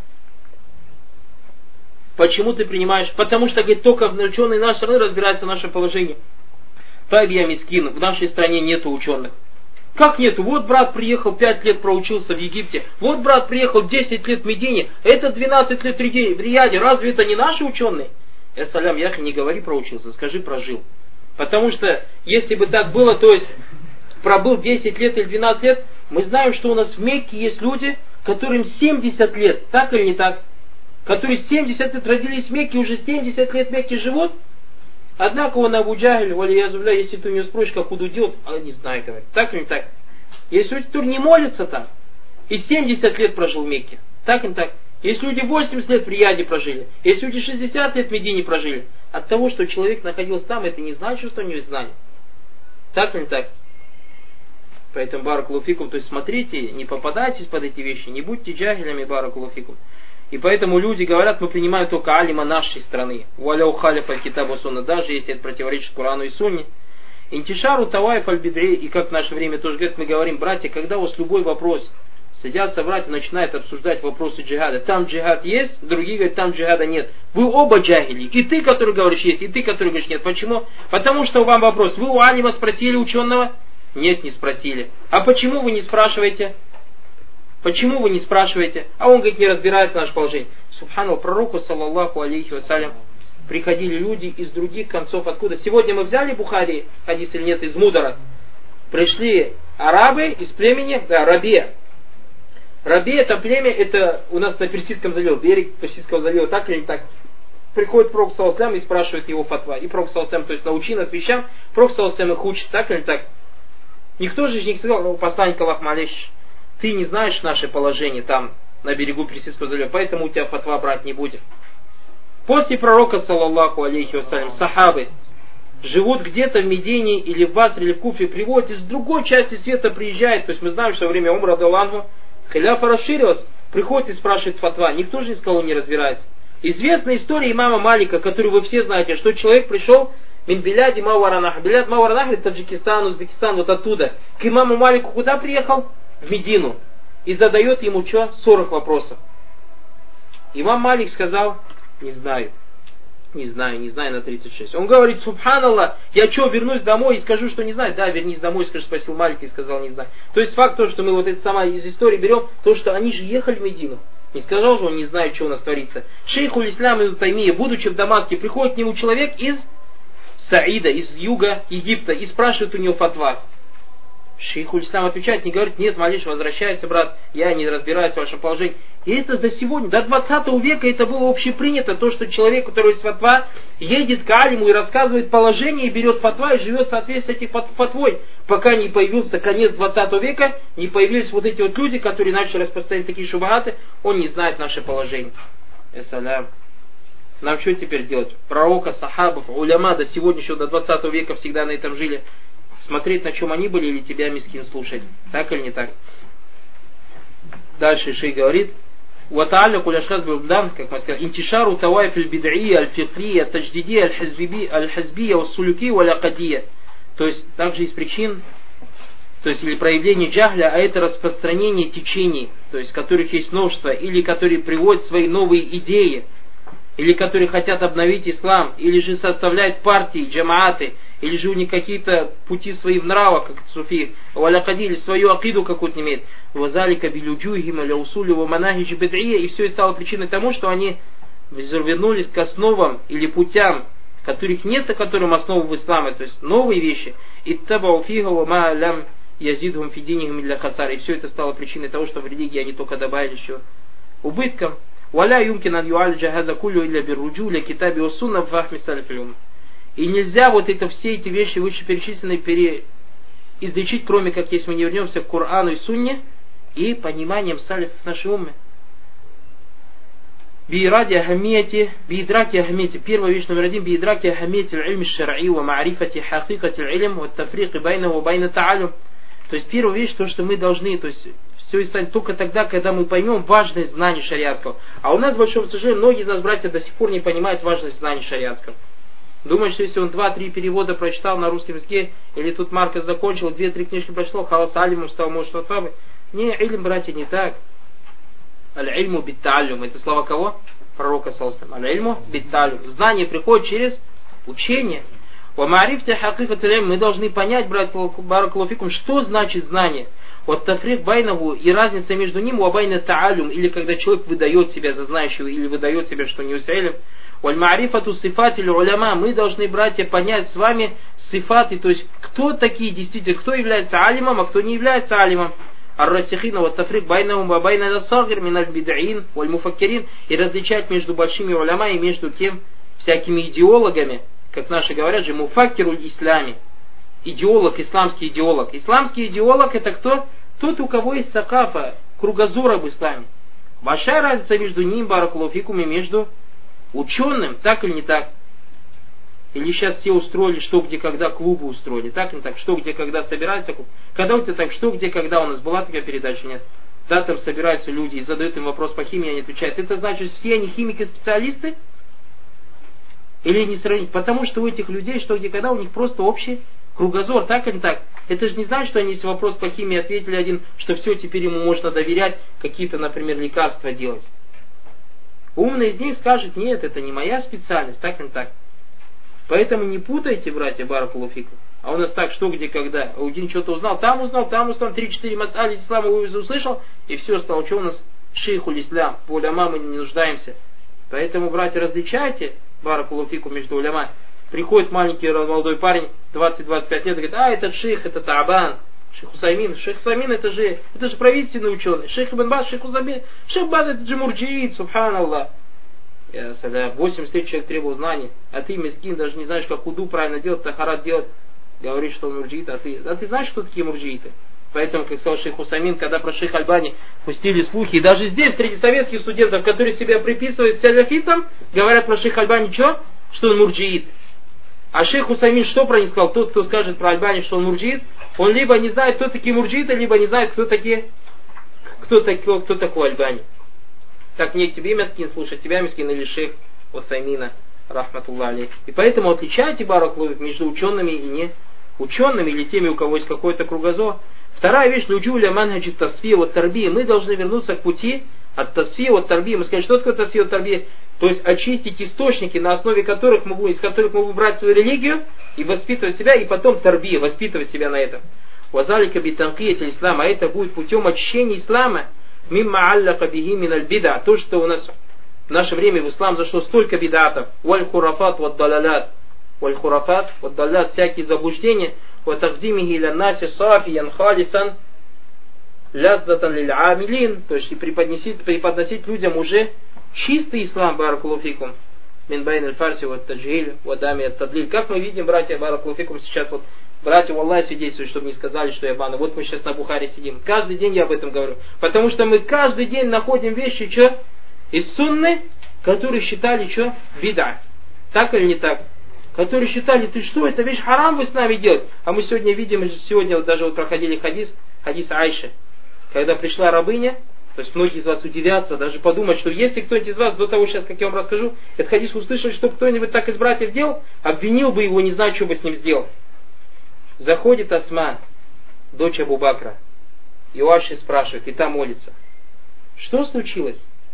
Почему ты принимаешь? Потому что, говорит, только ученые нашей страны разбираются в нашем положении. Фабия мискин, в нашей стране нету ученых. Как нет? Вот брат приехал 5 лет проучился в Египте. Вот брат приехал 10 лет в Медине. Это 12 лет в Рияде. Разве это не наши ученые? Салям, яхи, не говори проучился, скажи прожил. Потому что, если бы так было, то есть пробыл 10 лет или 12 лет, мы знаем, что у нас в Мекке есть люди, которым 70 лет, так или не так? Которые 70 лет родились в Мекке, уже 70 лет в Мекке живут. Однако он Абу Джахль, валиязубля, если ты у него спросишь, как худу делать, не знаю, говорит. Так или не так? Есть люди, которые не молятся там, и 70 лет прожил в Мекке. Так или не так? Есть люди 80 лет в Рияде прожили. Есть люди 60 лет в Медине прожили. От того, что человек находился там, это не значит, что у него есть знания. Так или не так? Поэтому баракулуфикум, то есть смотрите, не попадайтесь под эти вещи, не будьте джахилями баракулуфикум. И поэтому люди говорят, мы принимаем только алима нашей страны. Уаляу халифа китабу сунна, даже если это противоречит Корану и Сунне. Интишару тавайф аль-бидри, и как в наше время тоже говорят, мы говорим, братья, когда у вас любой вопрос, садятся братья, начинают обсуждать вопросы джихада. Там джихад есть, другие говорят, там джихада нет. Вы оба джахили. И ты, который говоришь есть, и ты, который говоришь нет. Почему? Потому что вам вопрос. Вы у алима спросили ученого? Нет, не спросили. А почему вы не спрашиваете? Почему вы не спрашиваете? А он, говорит, не разбирается в наше положение. Субханаллах, пророку, саллаллаху алейхи вассалям, приходили люди из других концов. Откуда? Сегодня мы взяли Бухари, хадис или нет, из Мудара. Пришли арабы из племени, Рабия. Рабия это племя, это у нас на Персидском заливе, берег Персидского залива, так или не так. Приходит пророк саллаллаху и спрашивает его фатва. И пророк саллаллаху, то есть научи нас вещам, пророк саллаллаху их учит, так или не так. Никто же не сказал, посланник Аллах Малиш, ты не знаешь наше положение там, на берегу Персидского залива, поэтому у тебя фатва брать не будем. После пророка, саллаллаху алейхи вассалям, сахабы живут где-то в Медине или в Басре или в Куфе, приводят из другой части света, приезжает, то есть мы знаем, что во время Умра радаллаху халяфа расширилась, приходит и спрашивает фатва, никто же из кого не разбирается. Известная история имама Малика, которую вы все знаете, что человек пришел Минбиляди Маваранах, Биляд Маваранах, это Таджикистан, Узбекистан, вот оттуда, к имаму Малику куда приехал? В Медину. И задает ему что? 40 вопросов. Имам Малик сказал, не знаю на 36. Он говорит, субханаллах, я что, вернусь домой и скажу, что не знаю? Да, вернись домой, скажи, спросил Малик и сказал, не знаю. То есть факт то, что мы вот это самое из истории берем, то, что они же ехали в Медину. Не сказал же он, не знает, что у нас творится. Шейхуль Ислам ибн Таймия, будучи в Дамаске, приходит к нему человек из Саида, из юга Египта, и спрашивает у него фатва. Шейхуль Ислам отвечает, не говорит, нет, Малиш, возвращается, брат, я не разбираюсь в вашем положении. И это до сегодня, до 20 века это было общепринято, то, что человек, у которого есть фатва, едет к алиму и рассказывает положение, и берет фатва, и живет в соответствии с этой фатвой. Пока не появился конец 20 века, не появились вот эти вот люди, которые начали распространять такие шубахаты, он не знает наше положение. Эссалям. Нам что теперь делать? Пророка, сахабов, уляма до сегодняшнего, до 20 века всегда на этом жили. Смотреть, на чем они были, или тебя, мискин, слушать. Так или не так? Дальше шейх говорит, وتعلق الأشخاص بالبلدان, как мы сказали, انتشار طوائف البدعية الفقهية التجديدية الحزبية والسلوكية والعقدية. То есть, также из причин, то есть, или проявление джахля, а это распространение течений, то есть, которых есть множество, или которые приводят свои новые идеи, или которые хотят обновить ислам, или же составляют партии, джамааты, или же у них какие-то пути свои в нравах, как суфи, или свою акиду какую-то не имеют. Вазалика билюджухима ля усули ва манахиджи бед'ия, и все это стало причиной тому, что они вернулись к основам или путям, которых нет, которым основу в исламе, то есть новые вещи. Иттабау фиха ва ма лям язидхум фидинихум илля хасар. И все это стало причиной того, что в религии они только добавили еще убытком. Валя юмкин ан юалиджа хаза кулю илля бирруджу ля китаби ва сунна фахми салифилюм. И нельзя вот это, все эти вещи вышеперечисленные излечить, кроме как если мы не вернемся к Корану и Сунне и пониманием салифов нашей уммы. Биидраки ахамияти, первая вещь номер 1, биидраки ахамияти аль-илми шар'и ва ма'рифати хакикати аль-илм ва тафрики байнаху ва байна та'алюм. То есть первая вещь, то, что мы должны, то есть все станет только тогда, когда мы поймем важность знаний шариатского. А у нас, к большому сожалению, многие из нас, братья, до сих пор не понимают важность знаний шариатского. Думаешь, что если он 2-3 перевода прочитал на русском языке, или тут Маркос закончил, 2-3 книжки прочитал, халас алимом стал, может, фатвабы. Не, илм, братья, не так. Аль-ильму битталюм. Это слова кого? Пророка саллаллаху алейхи ва саллям. Аль-ильму битталюм. Знание приходит через учение. ма'рифти хакикат илм, мы должны понять, брат баракаллаху фикум, что значит знание. Вот тафрик байнаху и разница между ним, ва байна та'алюм, или когда человек выдает себя за знающего, или выдает себя, что не усилим. Валь ма'рифату сифат или уляма, мы должны, братья, понять с вами сифаты, то есть кто такие действительно, кто является алимом, а кто не является алимом. Ар-расихина ва тафрик байнахум ва байна дасагир миналь бид'ин валь муфаккирин, и различать между большими уляма и между тем всякими идеологами, как наши говорят же, муфаккируль ислами. Идеолог, исламский идеолог. Исламский идеолог это кто? Тот, у кого есть сакафа, кругозор об исламе. Большая разница между ним, баракаллаху фикум, и между ученым, так или не так. Или сейчас все устроили, что, где, когда клубы устроили. Так или не так, что, где, когда собираются. Когда у тебя так, что, где, когда у нас была такая передача, нет? Да, там собираются люди и задают им вопрос по химии, они отвечают. Это значит, все они химики-специалисты? Или не сравнить? Потому что у этих людей, что, где, когда, у них просто общий кругозор, так или не так. Это же не значит, что они, если вопрос по химии ответили один, что все, теперь ему можно доверять, какие-то, например, лекарства делать. Умный из них скажет, нет, это не моя специальность, так или не так. Поэтому не путайте, братья, баракаллаху фикум. А у нас так, что, где, когда. Один что-то узнал, 3-4 мас'али ислама услышал, и все, стало, что у нас шейхуль ислам, по уляма мы не нуждаемся. Поэтому, братья, различайте, баракаллаху фикум, между уляма. Приходит маленький молодой парень, 20-25 лет, и говорит, этот шейх, это Та'бан, шейх Усаймин. Шейх Усаймин это же правительственный ученый. Шейх Ибн Баз, шейх Усаймин. Шейх Баз это же мурджиит, субханаллах. 80 лет человек требовал знаний, а ты, мискин, даже не знаешь, как уду правильно делать, тахарат делать. Говоришь, что он мурджиит, а ты знаешь, кто такие мурджииты? Поэтому, как сказал шейх Усаймин, когда про шейх Альбани пустили слухи, и даже здесь, среди советских студентов, которые себя приписывают сальафитам, говорят про шейх Альбани, что он мурджиит. А шейх Усаймин что про них сказал? Тот, кто скажет про Альбани, что он мурджиит, он либо не знает, кто такие мурджииты, либо не знает, кто такой Альбани. Так мне тебе, мискин, слушать тебя, мискин, или шейх Усаймина, рахматуллах алейх. И поэтому отличайте, баракаллаху, между учеными и не учеными, или теми, у кого есть какой-то кругозор. Вторая вещь, луджуля манхаджи тасфия вот тарбия. Мы должны вернуться к пути от тасфия вот тарбия. Мы скажем, что такое тасфия вот тарбия? То есть очистить источники, из которых мы будем брать свою религию и воспитывать себя, и потом тарбия, воспитывать себя на этом. Вазалика битанкият ислама, а это будет путем очищения ислама. Мимма аллака бихи миналь бида. То, что у нас в наше время в ислам зашло столько бидатов. Валь хурафат вад далалят. Валь хурафат вад далалят, всякие заблуждения. Ватахдимихи ля наси сафиян халисан лядзатан лиль амилин. То есть и преподносить людям уже чистый ислам, баракаллаху фикум. Мин байн аль-фарси ват таджхиль вадами ат-тадлиль. Как мы видим, братья, баракаллаху фикум, сейчас вот братья в Аллахе свидетельствуют, чтобы не сказали, что я обманываю. Вот мы сейчас на Бухаре сидим. Каждый день я об этом говорю. Потому что мы каждый день находим вещи, что? Из сунны, которые считали, что? Бида. Так или не так? Которые считали, ты что, это вещь харам вы с нами делать? А мы сегодня видим, вот даже вот проходили хадис Айши. Когда пришла рабыня, то есть многие из вас удивятся, даже подумать, что если кто-нибудь из вас, до того сейчас, как я вам расскажу, этот хадис услышали, что кто-нибудь так из братьев делал, обвинил бы его, не знаю, что бы с ним сделал. Заходит Асма, дочь Абу Бакра, и у Айши спрашивает, и та молится. Что случилось?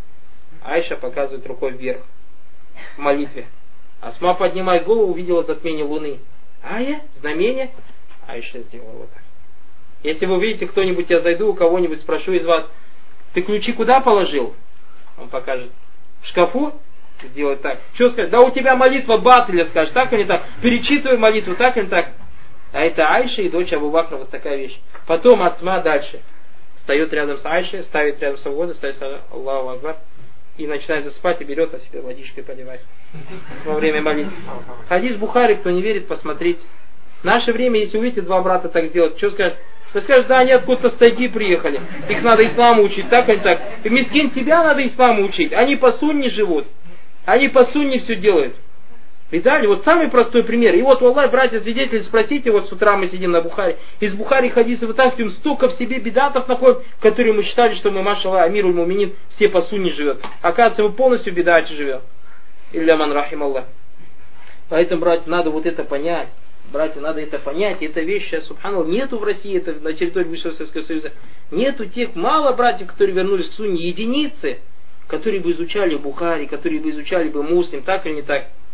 Айша показывает рукой вверх, в молитве. Асма поднимает голову, увидела затмение луны. Знамение? Айша сделала вот так. Если вы увидите кто-нибудь, я зайду, у кого-нибудь спрошу из вас, ты ключи куда положил? Он покажет. В шкафу? Сделает так. Что сказать? Да у тебя молитва батля, скажешь, так или не так? Перечитывай молитву, так или так? А это Айша и дочь Абу Бакра, вот такая вещь. Потом Асма дальше. Встает рядом с Айшей, ставит рядом с Абу, ставит Аллаху Акбар. И начинает засыпать, и берет, а себе водичкой поливает. Во время молитвы. Хадис Бухари, кто не верит, посмотрите. В наше время, если увидите два брата так сделать, что скажет? Вы скажете, да, они откуда-то с тайги приехали. Их надо исламу учить, так или так. И мискин, тебя надо исламу учить. Они по сунне живут. Они по сунне все делают. Видали? Вот самый простой пример. И вот, валлах, братья, свидетели, спросите, вот с утра мы сидим на Бухаре. Из Бухари хадиса вытаскиваем, столько в себе бедатов находим, которые мы считали, что мы, машаллах, амируль муминин, все по сунне живет. Оказывается, мы полностью в бедате живем. Илля ман рахим Аллах. Поэтому, братья, надо вот это понять. Братья, надо это понять. Эта вещь сейчас, субханаллах, нету в России, это на территории бывшего Советского Союза. Нету тех мало братьев, которые вернулись к сунне, единицы, которые бы изучали Бухари, которые бы изучали бы Муслим, так или не так.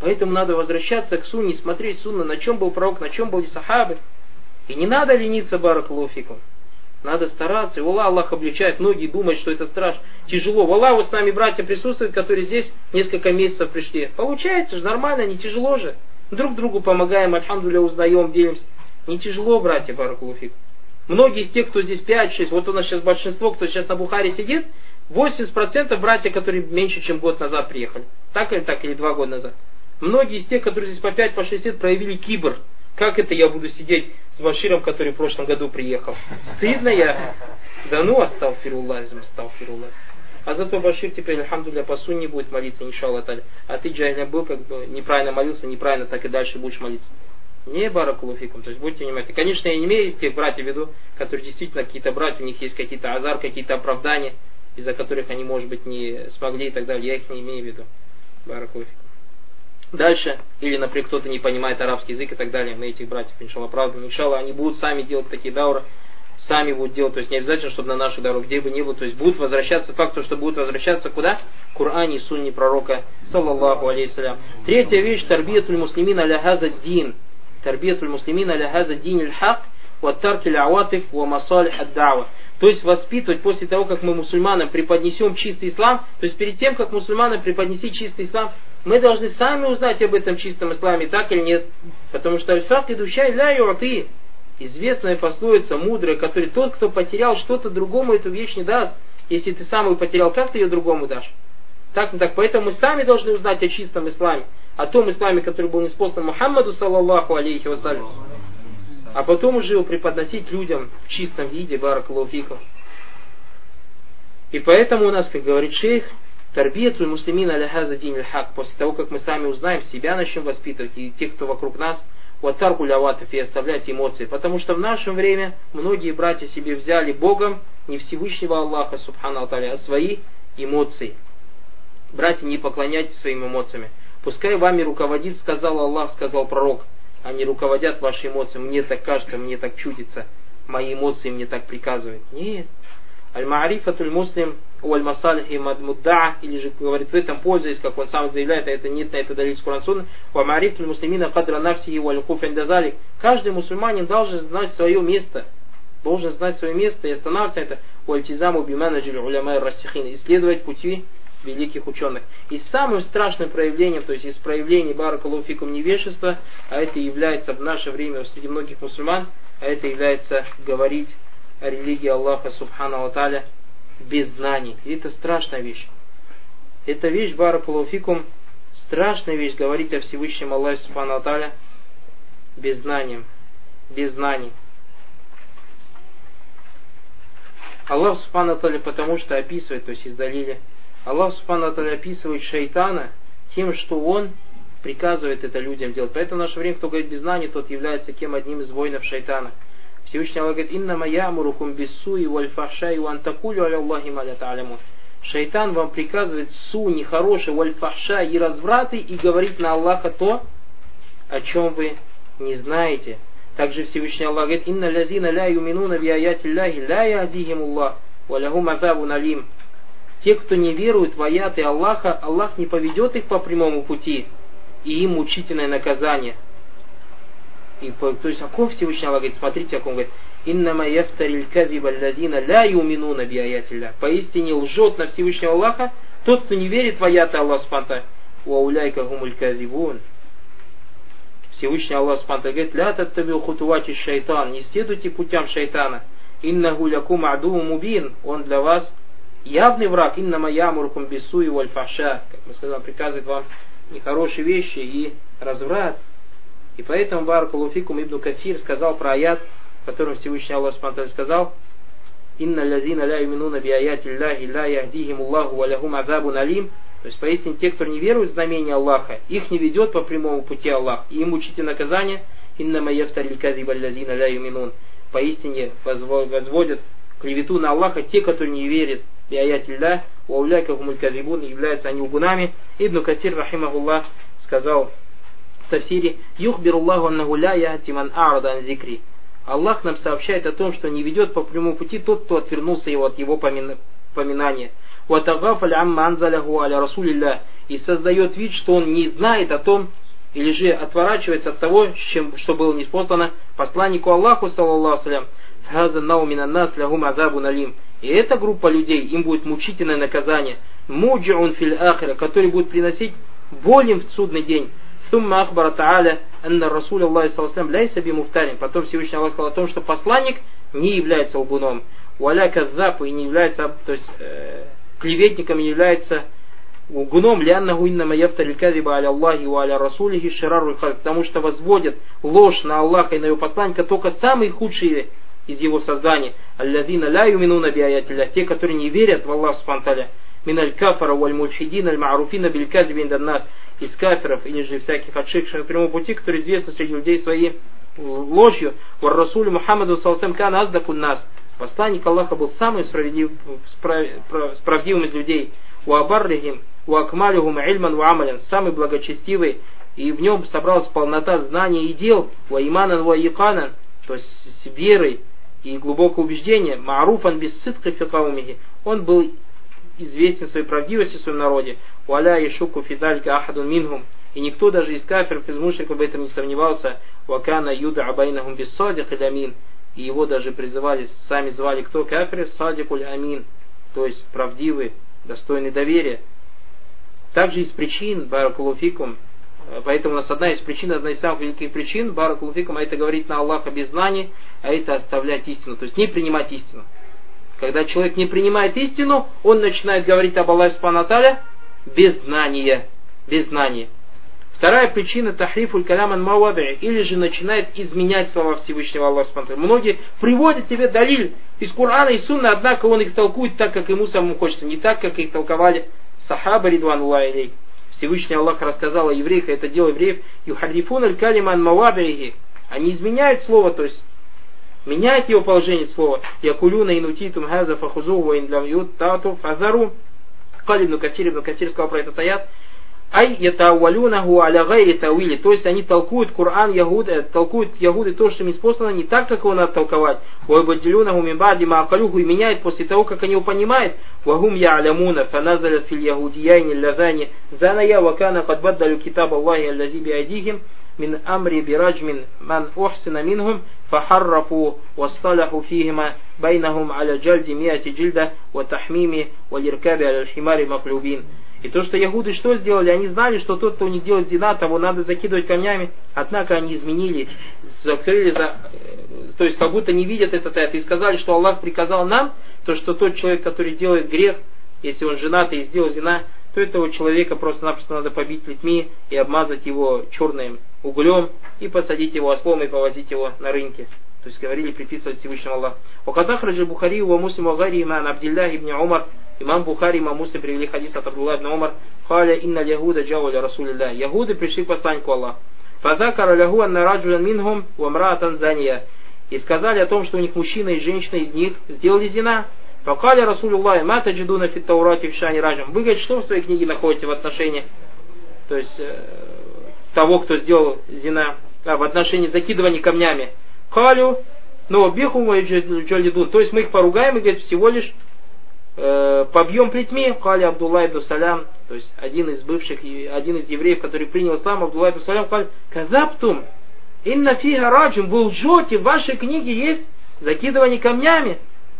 Поэтому надо возвращаться к сунне, смотреть сунну, на чем был пророк, на чем были сахабы. И не надо лениться, баракаллаху фикум. Надо стараться. И Аллах облегчает. Многие думают, что это страшно, тяжело. Аллах, вот с нами братья присутствуют, которые здесь несколько месяцев пришли. Получается же нормально, не тяжело же. Друг другу помогаем, альхамдулилля, узнаем, делимся. Не тяжело, братья, баракаллаху фикум. Многие из тех, кто здесь 5-6, вот у нас сейчас большинство, кто сейчас на Бухаре сидит, 80% братья, которые меньше, чем год назад приехали. Так или 2 года назад. Многие из тех, которые здесь по 5-6 лет, проявили кибр. Как это я буду сидеть с Баширом, который в прошлом году приехал? Стыдно я? Да ну, астагфируллах. А зато Башир теперь, альхамдулилля, по сунне будет молиться, иншаллах та'аля. А ты, джахилем, был, как бы неправильно молился, неправильно так и дальше будешь молиться. Не баракаллаху фикум. То есть будьте внимательны. Конечно, я не имею тех братьев в виду, которые действительно какие-то братья, у них есть какие-то азар, какие-то оправдания, из-за которых они, может быть, не смогли и так далее. Я их не имею в виду. Баракаллаху фикум. Дальше, или, например, кто-то не понимает арабский язык и так далее, мы этих братьев, иншаллах, правда, иншаллах, они будут сами делать такие дауры, сами будут делать, то есть не обязательно, чтобы на нашу дорогу, где бы ни было, то есть будут возвращаться, факт, что будут возвращаться куда? К Коране и сунне пророка, саллаллаху алейхиссалям. Третья вещь, тарбиятуль муслимин аля хаза дин. Тарбиятуль муслимин аля хаза дин иль-хак, ва таркиль ауатиф, ва масалих ад-дава. То есть воспитывать после того, как мы мусульманам преподнесем чистый ислам, то есть перед тем, как мусульманам преподнести чистый ислам, мы должны сами узнать об этом чистом исламе, так или нет. Потому что аль-фак и душа ля ю'ти. Известная пословица, мудрая, который тот, кто потерял что-то, другому эту вещь не даст. Если ты сам ее потерял, как ты ее другому дашь? Так. Поэтому мы сами должны узнать о чистом исламе. О том исламе, который был ниспослан Мухаммаду, саллаллаху алейхи вассалям. А потом уже его преподносить людям в чистом виде, баракаллаху фикум. И поэтому у нас, как говорит шейх, тарбиятуль муслимин аля хаза дин аль-хак. После того, как мы сами узнаем, себя начнем воспитывать, и тех, кто вокруг нас, ватарку ляватов, и оставлять эмоции. Потому что в наше время многие братья себе взяли Богом не Всевышнего Аллаха, субхану аталя, а свои эмоции. Братья, не поклоняйтесь своим эмоциями. Пускай вами руководит, сказал Аллах, сказал пророк. Они руководят ваши эмоции. Мне так кажется, мне так чудится. Мои эмоции мне так приказывают. Нет. Аль-Маарифатуль Муслим, Уаль-Масалих и Мудда'а, или же говорит, в этом пользуясь, как он сам заявляет, а это нет на это далиль с Куран Сунна, Ва-Маарифатуль Муслимина Кадра Нафсихи Уаль-Хуф Индазалик. Каждый мусульманин должен знать свое место. Должен знать свое место и останавливаться это Уальтизаму Биманаджиль Уляма Рассихин. Исследовать пути великих ученых. И самым страшным проявлением, то есть из проявлений баракаллаху фикум невежества, а это является в наше время среди многих мусульман, а это является говорить о религии Аллаха субхану ва тааля без знаний. И это страшная вещь. Это вещь, баракаллаху фикум, страшная вещь, говорить о Всевышнем Аллахе субхану ва тааля без знаний. Без знаний. Аллах субхану ва тааля потому что описывает, то есть из далиля, Аллах субхану ва тааля описывает шайтана тем, что он приказывает это людям делать. Поэтому в наше время, кто говорит без знаний, тот является кем? Одним из воинов шайтана. Всевышний Аллах говорит: «Иннама ямурукум биссуи валь фахшай ва антакулю аля Аллахи ма ля та'алямун». Шайтан вам приказывает су, нехорошее, валь фахшай и развраты, и говорить на Аллаха то, о чем вы не знаете. Также Всевышний Аллах говорит: «Инна лазина ля юминуна би аяти Аллахи ля яхдихим Аллах ва лахум азабун алим». Те, кто не верует в аяты Аллаха, Аллах не поведет их по прямому пути, и им мучительное наказание. То есть о ком Всевышний Аллах говорит? Смотрите, о ком говорит: «Иннама яфтариль казиба аллазина ля юминуна би аятилля». Поистине лжет на Всевышнего Аллаха тот, кто не верит в аяты Аллаха спанта. «Ва уляйка гумуль казибун». Всевышний Аллах спанта говорит: «Ля таттабиу хутувати шайтан». Не следуйте путям шайтана. «Иннаху лякум адуву мубин». Он для вас явный враг. «Иннама ямуркум бисуи валь фахша». Как мы сказали, приказывает вам нехорошие вещи и разврат. И поэтому баракаллаху фикум Ибн Касир сказал про аят, в котором Всевышний Аллах сказал: «Инна лазина ля юминуна би аяти Аллахи ля яхдихим Аллаху ва лахум азабун алим». То есть поистине те, кто не верует в знамения Аллаха, их не ведет по прямому пути Аллах, и им учите наказание. «Иннама яфтариль казиба аллазина ля юминун». Поистине возводят клевету на Аллаха те, которые не верят би аяти Аллах, ва уляйка гумуль казибун, являются они лгунами. Ибн Касир рахимахуллах сказал в тафсире: «Юхбируллаху аннаху ля яхти ман а'рада ан зикри». Аллах нам сообщает о том, что не ведет по прямому пути тот, кто отвернулся от его поминания. «Ватагафаль амма анзаляху аля расулилля». и создает вид, что он не знает о том, или же отворачивается от того, что было ниспослано посланнику Аллаху, саллаллаху алейхи. И эта группа людей, им будет мучительное наказание, муджиун фил ахира, который будет приносить боль им в судный день. Сумма ахбара та'аля анна расуль Аллахи саллаллаху алейхи ляйса бимуфтарин. Потом Всевышний Аллах сказал о том, что посланник не является лгуном, валя каззаб, и не является, то есть клеветником, не является лгуном, ляннаху иннама яфтарил казиба аля Аллахи ва аля расулихи шираруль халк, потому что возводят ложь на Аллаха и на его посланника только самые худшие из его созданий. Аллазина ля юминуна би аятилля, те, которые не верят в Аллах субхану тааля, миналь кафара валь мульхидин аль мааруфина биль казиби инданнас, из кафиров или же всяких отшедших на прямом пути, которые известны среди людей своей ложью. Вар расулю Мухаммаду саллаллаху кан аздакун нас, посланник Аллаха был самым справедливым из людей. Уабаррихим уакмалюхум ильман уамалян, самый благочестивый, и в нем собралась полнота знаний и дел. Уаиманан уаиканан, то есть с верой и глубокое убеждение. Мааруфан без сидки фикаумихи, он был известен своей правдивостью в своем народе. Уаля ишуку фидалька ахадун минхум, и никто даже из кафиров, из мушриков в этом не сомневался. Вакана юда абайнахум без садик иль амин, и его даже призывали, сами звали кто? Кафиры, садикуль амин, то есть правдивый, достойный доверия. Также из причин, баракулуфикум, поэтому у нас одна из причин, одна из самых великих причин, баракулуфикум, а это говорить на Аллаха без знаний, а это оставлять истину, то есть не принимать истину. Когда человек не принимает истину, он начинает говорить об Аллахе субхану ва тааля без знания. Без знания. Вторая причина — тахрифуль каляман маваби, или же начинает изменять слова Всевышнего Аллаха субхану ва тааля. Многие приводят тебе далиль из Корана и Сунны, однако он их толкует так, как ему самому хочется, не так, как их толковали сахаба ридвануллахи алейхи. Всевышний Аллах рассказал о евреях, это дело евреев, юхаррифун аль калиман мавабихи, они изменяют слово, то есть меняют его положение слова. Якулюна инутитум хаза фахузу ва индлам ют тату фазару. Ибн Катир сказал про этот аят. Ай ятауалюнаху аля гайри тауили, то есть они толкуют Коран толкуют ягуды то, что им испослано, не так, как его надо толковать. Вайбадилюнаху мин ба'ди ма акалюху, и меняют после того, как они его понимают. Вахум я'лямуна фаназаля фил ягудияйни лазани заная вакана кад баддалю китаб Аллахи аллази биайдихим мин амри бираджмин ман ухсина минхум фахаррафу васталаху фихима байнахум аля джальди мияти джильда ва тахмими ва лиркаби аля химари маклюбин. И то, что ягуды что сделали, они знали, что тот, кто у них делает зина, того надо закидывать камнями, однако они изменили, закрыли, то есть как будто не видят этот аят, и сказали, что Аллах приказал нам, то, что тот человек, который делает грех, если он женат и сделал зина, то этого человека просто-напросто надо побить плетьми и обмазать его черным углем, и посадить его ослом и повозить его на рынке. То есть говорили, приписывать Всевышнему Аллаху. Вакатах раджи Бухари ва Муслим ва гари иман Абдилляхи ибн Умар. Имам Бухари, имам Муслим привели хадис от Абдулла ибн Умар. Халя инна ягуда джауля Расулилля. Ягуды пришли к посланнику Аллаха. Фазакара лягу анна раджулян минхум ва мраатан зания. И сказали о том, что у них мужчина и женщина из них сделали зина. Факаля Расулуллах, ма таджидуна фит таурати в шани раджам. Вы, говорите, что в своей книге находите в отношении, то есть того, кто сделал зина, в отношении закидывания камнями. Калю, но бихум ва джалидун. То есть мы их поругаем и, говорит, всего лишь побьем плетьми. Кали Абдулла ибн Салям, то есть один из евреев, который принял ислам, Абдулла ибн Салям, сказал: казаптум, инна фиха раджум, вы лжете, в вашей книге есть закидывание камнями.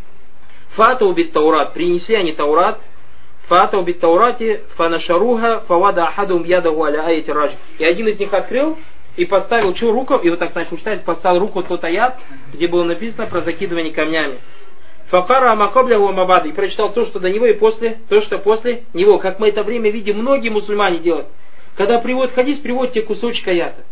Фатау бит таурат, принесли они таурат. Фатау бит таурати фанашаруха фавада ахадум ядаху аля аяти раджум. И один из них открыл и поставил руку, и вот так начал читать, поставил руку тот аят, где было написано про закидывание камнями. Факара амакабля мабады, и прочитал то, что до него, и после, то, что после него. Как мы это время видим, многие мусульмане делают. Когда приводят хадис, приводят тебе кусочек аята.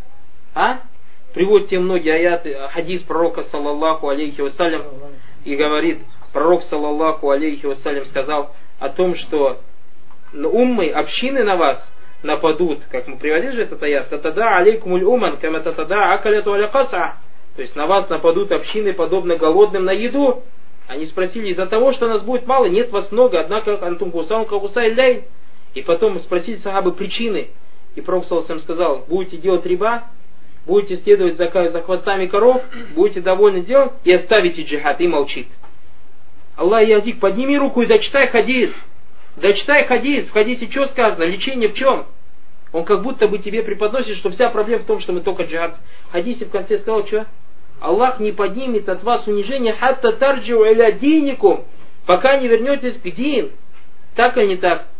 Приводят тебе многие аяты, хадис пророка, саллаллаху алейхи вассалям, и говорит, пророк, саллаллаху алейхи вассалям, сказал о том, что уммы, общины на вас нападут, как мы приводили же этот аят, татада алейкумуль уман, кама татада акаляту аля каса. То есть на вас нападут общины, подобно голодным на еду. Они спросили, из-за того, что нас будет мало, нет вас много, однако антум кусам кавусай ляй. И потом спросили сахабы причины. И пророк саллаллаху сказал: будете делать риба, будете следовать за хвостами коров, будете довольны делом и оставите джихад, и молчит. Аллах ядик, подними руку и зачитай хадис. Да читай хадис, в хадисе что сказано, лечение в чем? Он как будто бы тебе преподносит, что вся проблема в том, что мы только джихад. В хадисе в конце сказал, что? Аллах не поднимет от вас унижение, хатта тарджиу иля диникум, пока не вернетесь к дин. Так или не так?